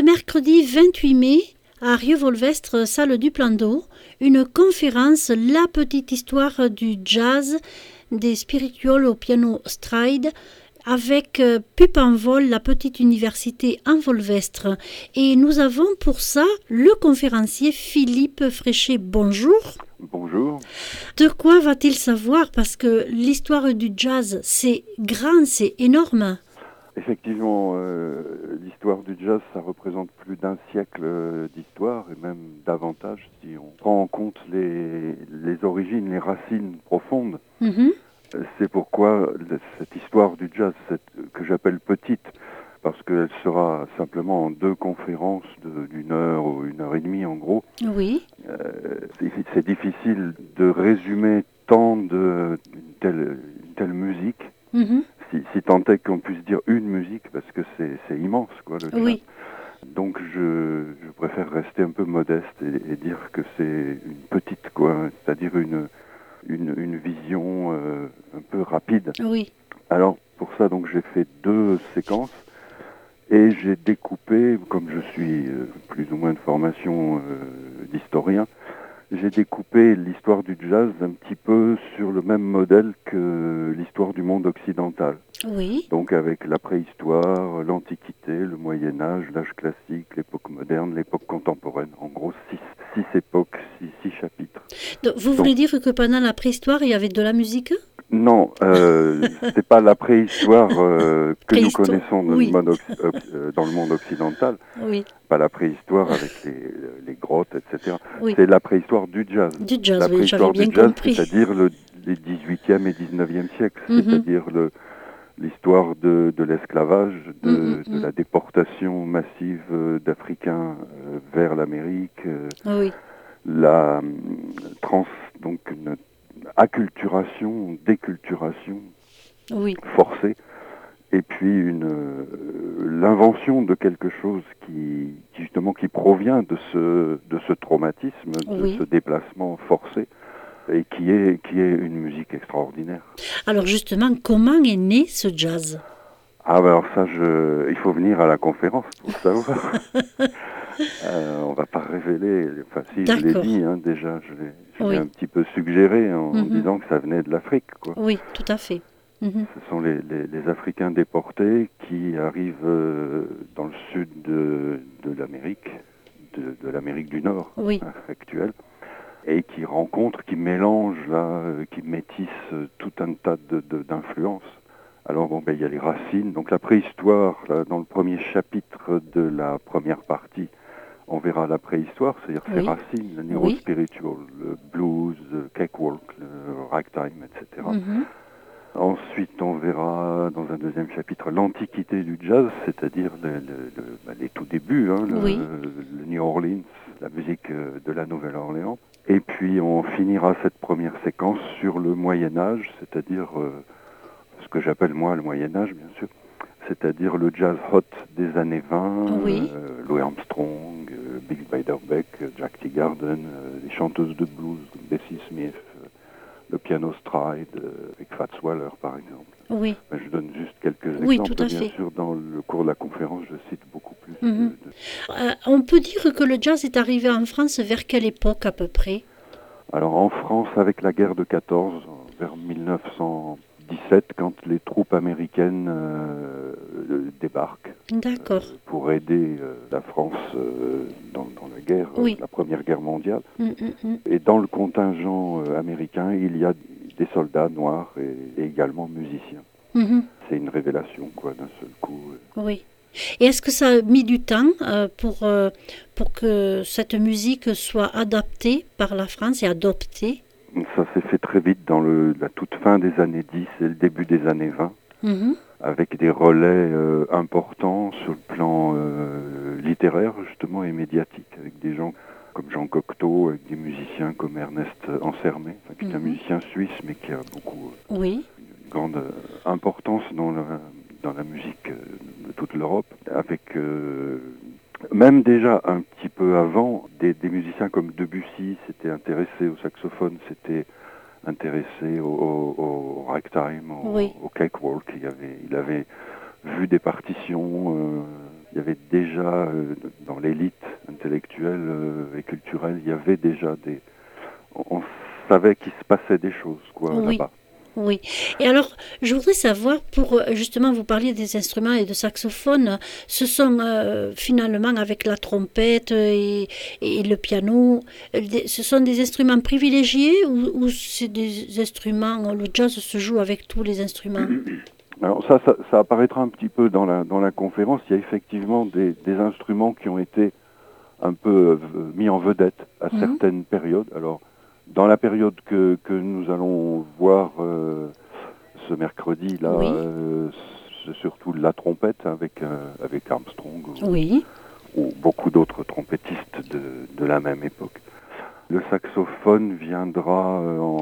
mercredi 28 mai, à Rieux-Volvestre, salle du Plan d'Eau, une conférence La petite histoire du jazz, des spirituals au piano stride, avec Pup en vol, la petite université en Volvestre. Et nous avons pour ça le conférencier Philippe Fréchet. Bonjour. Bonjour. De quoi va-t-il savoir? Parce que l'histoire du jazz, c'est grand, c'est énorme. Effectivement, l'histoire du jazz, ça représente plus d'un siècle d'histoire, et même davantage si on prend en compte les origines, les racines profondes. C'est pourquoi cette histoire du jazz, que j'appelle petite, parce qu'elle sera simplement en 2 conférences d'une heure ou 1h30 en gros. Oui. C'est difficile de résumer tant une telle musique, si tant est qu'on puisse dire une musique, parce que c'est immense, quoi, le jazz. Oui. Donc je préfère rester un peu modeste et dire que c'est une petite, quoi, c'est-à-dire une vision un peu rapide. Oui. Alors pour ça, donc j'ai fait 2 séquences et j'ai découpé, comme je suis plus ou moins de formation d'historien, j'ai découpé l'histoire du jazz un petit peu sur le même modèle que l'histoire du monde occidental. Oui. Donc avec la préhistoire, l'Antiquité, le Moyen-Âge, l'âge classique, l'époque moderne, l'époque contemporaine. En gros, 6 époques, 6 chapitres. Donc, vous voulez dire que pendant la préhistoire, il y avait de la musique? Non, c'est pas la préhistoire que nous connaissons dans, oui. dans le monde occidental. Oui. Pas la préhistoire avec les grottes, etc. Oui. C'est la préhistoire du jazz. Du jazz, la oui, préhistoire j'avais bien du jazz, compris. c'est-à-dire les 18e et 19e siècles, c'est-à-dire l'histoire de l'esclavage, de la déportation massive d'Africains vers l'Amérique, Oui. donc une acculturation, déculturation Oui. forcée, et puis l'invention de quelque chose qui justement qui provient de ce traumatisme, de ce déplacement forcé, et qui est une musique extraordinaire. Alors justement, comment est né ce jazz? Ah ben alors ça, il faut venir à la conférence pour savoir. On va pas révéler, enfin si, je l'ai dit déjà, je l'ai un petit peu suggéré en disant que ça venait de l'Afrique, quoi. Oui, tout à fait. Ce sont les Africains déportés qui arrivent dans le sud de l'Amérique, de l'Amérique du Nord actuelle, et qui rencontrent, qui mélangent, qui métissent tout un tas d'influences. Alors bon, il y a les racines, donc la préhistoire, là, dans le premier chapitre de la première partie, on verra la préhistoire, c'est-à-dire ses racines, le neurospiritual, le blues, le cakewalk, le ragtime, etc. Ensuite, on verra dans un deuxième chapitre l'antiquité du jazz, c'est-à-dire les tout débuts, le New Orleans, la musique de la Nouvelle-Orléans. Et puis, on finira cette première séquence sur le Moyen-Âge, c'est-à-dire ce que j'appelle moi le Moyen-Âge, bien sûr, c'est-à-dire le jazz hot des années 20, Louis Armstrong, Bix Beiderbecke, Jack Teagarden, les chanteuses de blues, Bessie Smith, le piano stride avec Fats Waller, par exemple. Oui. Je donne juste quelques tout exemples. à Bien fait. sûr, dans le cours de la conférence, je cite beaucoup plus. On peut dire que le jazz est arrivé en France vers quelle époque à peu près? Alors en France, avec la guerre de 14, vers 1917, quand les troupes américaines débarquent pour aider la France dans la guerre, la Première Guerre mondiale. Et dans le contingent américain, il y a des soldats noirs et également musiciens. C'est une révélation, quoi, d'un seul coup. Oui. Et est-ce que ça a mis du temps pour que cette musique soit adaptée par la France et adoptée? Ça s'est fait très vite dans la toute fin des années 10 et le début des années 20, avec des relais importants sur le plan littéraire, justement, et médiatique, avec des gens comme Jean Cocteau, avec des musiciens comme Ernest Ansermet, qui est un musicien suisse, mais qui a beaucoup une grande importance dans la musique de toute l'Europe, avec même déjà un petit peu avant, des musiciens comme Debussy s'étaient intéressés au saxophone, s'étaient intéressés au ragtime, au cakewalk. Il avait vu des partitions il y avait déjà, dans l'élite intellectuelle et culturelle, il y avait déjà on savait qu'il se passait des choses, là-bas. Oui. Et alors, je voudrais savoir, pour justement, vous parliez des instruments et de saxophone, ce sont finalement avec la trompette et le piano, ce sont des instruments privilégiés ou c'est des instruments, le jazz se joue avec tous les instruments? Alors ça apparaîtra un petit peu dans la conférence. Il y a effectivement des instruments qui ont été un peu mis en vedette à certaines périodes. Alors, dans la période que nous allons voir ce mercredi-là, c'est surtout la trompette avec Armstrong ou beaucoup d'autres trompettistes de la même époque. Le saxophone viendra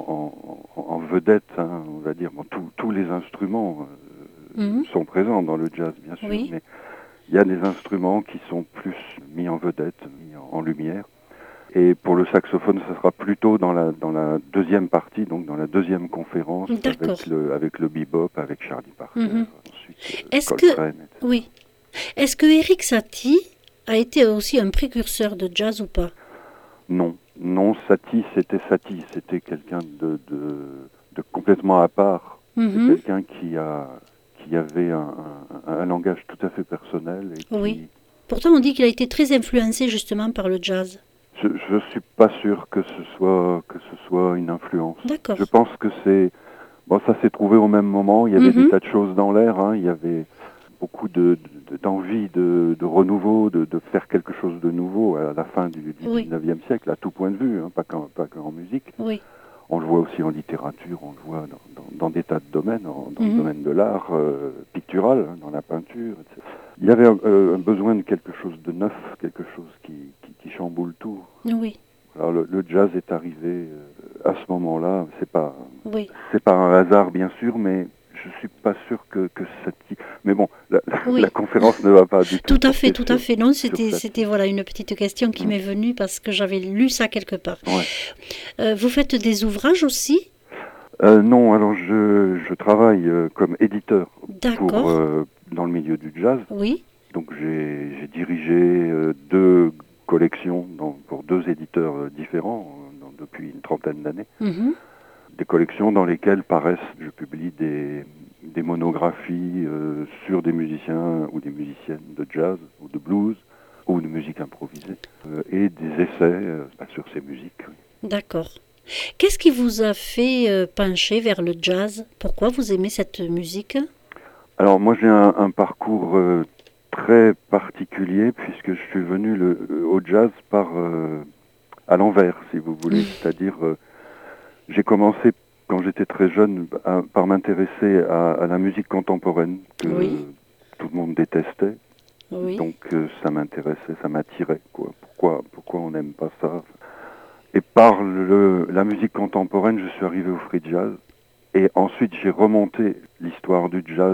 en vedette, on va dire. Bon, tous les instruments sont présents dans le jazz, bien sûr, mais il y a des instruments qui sont plus mis en vedette, mis en lumière. Et pour le saxophone, ça sera plutôt dans la deuxième partie, donc dans la deuxième conférence, avec le bebop, avec Charlie Parker, ensuite Coltrane, etc. Est-ce que Erik Satie a été aussi un précurseur de jazz ou pas? Non, Satie, c'était quelqu'un de complètement à part. C'est quelqu'un qui avait un langage tout à fait personnel. Pourtant, on dit qu'il a été très influencé justement par le jazz. Je ne suis pas sûr que ce soit une influence. D'accord. Je pense que ça s'est trouvé au même moment. Il y avait des tas de choses dans l'air. Il y avait beaucoup d'envie de renouveau, de faire quelque chose de nouveau à la fin du 19e siècle, à tout point de vue, pas qu'en musique. On le voit aussi en littérature, on le voit dans des tas de domaines, dans le domaine de l'art pictural, dans la peinture, etc. Il y avait un besoin de quelque chose de neuf, quelque chose qui chamboule tout. Alors le jazz est arrivé à ce moment-là. C'est pas un hasard, bien sûr, mais je suis pas sûr que Satie. Mais bon, la conférence ne va pas du tout. Tout à fait. Non, c'était voilà une petite question qui m'est venue parce que j'avais lu ça quelque part. Vous faites des ouvrages aussi? Non, alors je travaille comme éditeur dans le milieu du jazz. Donc j'ai dirigé 2 collections pour 2 éditeurs différents depuis une trentaine d'années. Des collections dans lesquelles je publie des monographies sur des musiciens ou des musiciennes de jazz ou de blues ou de musique improvisée et des essais sur ces musiques. D'accord. Qu'est-ce qui vous a fait pencher vers le jazz? Pourquoi vous aimez cette musique? Alors moi j'ai un parcours très particulier puisque je suis venu au jazz à l'envers, si vous voulez. C'est-à-dire, j'ai commencé quand j'étais très jeune par m'intéresser à la musique contemporaine que tout le monde détestait. Donc ça m'intéressait, ça m'attirait. Pourquoi on n'aime pas ça? Et par la musique contemporaine, je suis arrivé au free jazz. Et ensuite, j'ai remonté l'histoire du jazz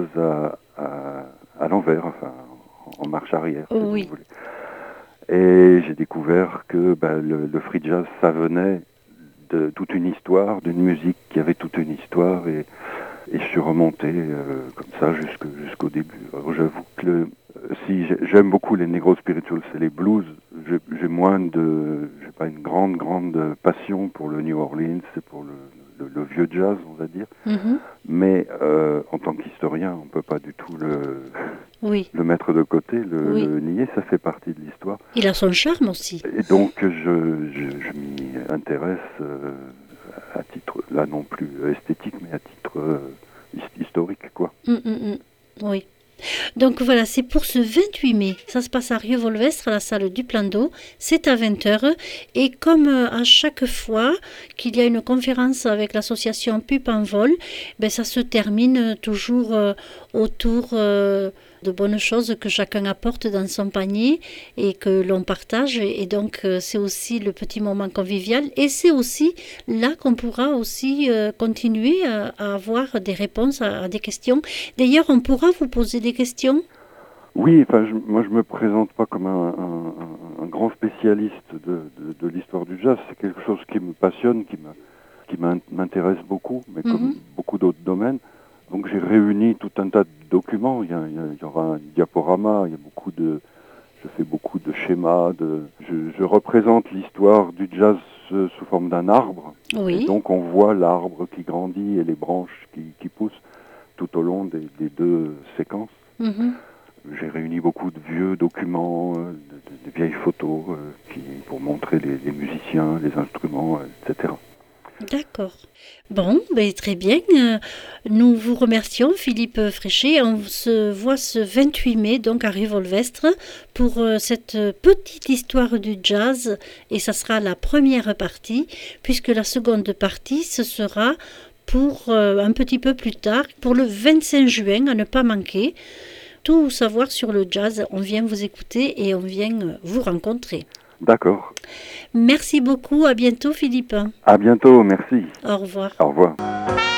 à l'envers, enfin, en marche arrière, si vous voulez. Et j'ai découvert que le free jazz, ça venait de toute une histoire, d'une musique qui avait toute une histoire. Et je suis remonté comme ça jusqu'au début. Alors j'avoue que si j'aime beaucoup les negro spirituals et les blues, j'ai pas une grande passion pour le New Orleans et pour le vieux jazz, on va dire. Mais en tant qu'historien, on peut pas du tout le mettre de côté, le nier, ça fait partie de l'histoire. Il a son charme aussi. Et donc je m'y intéresse à titre, là non plus esthétique, mais à titre historique, quoi. Oui. Donc voilà, c'est pour ce 28 mai. Ça se passe à Rieux-Volvestre, à la salle du Plan d'Eau. C'est à 20h. Et comme à chaque fois qu'il y a une conférence avec l'association Pup en vol, ça se termine toujours autour de bonnes choses que chacun apporte dans son panier et que l'on partage. Et donc, c'est aussi le petit moment convivial. Et c'est aussi là qu'on pourra aussi continuer à avoir des réponses à des questions. D'ailleurs, on pourra vous poser des questions? Oui, moi je me présente pas comme un grand spécialiste de l'histoire du jazz. C'est quelque chose qui me passionne, qui m'intéresse beaucoup, mais comme beaucoup d'autres domaines. Donc j'ai réuni tout un tas de documents. Il y aura un diaporama, je fais beaucoup de schémas. Je représente l'histoire du jazz sous forme d'un arbre. Oui. Et donc on voit l'arbre qui grandit et les branches qui poussent tout au long des deux séquences. Mm-hmm. J'ai réuni beaucoup de vieux documents, de vieilles photos pour montrer les musiciens, les instruments, etc. D'accord. Bon, très bien. Nous vous remercions, Philippe Fréchet. On se voit ce 28 mai, donc à Rue-Volvestre, pour cette petite histoire du jazz. Et ça sera la première partie, puisque la seconde partie, ce sera pour un petit peu plus tard, pour le 25 juin, à ne pas manquer. Tout savoir sur le jazz, on vient vous écouter et on vient vous rencontrer. D'accord. Merci beaucoup, à bientôt Philippe. À bientôt, merci. Au revoir. Au revoir.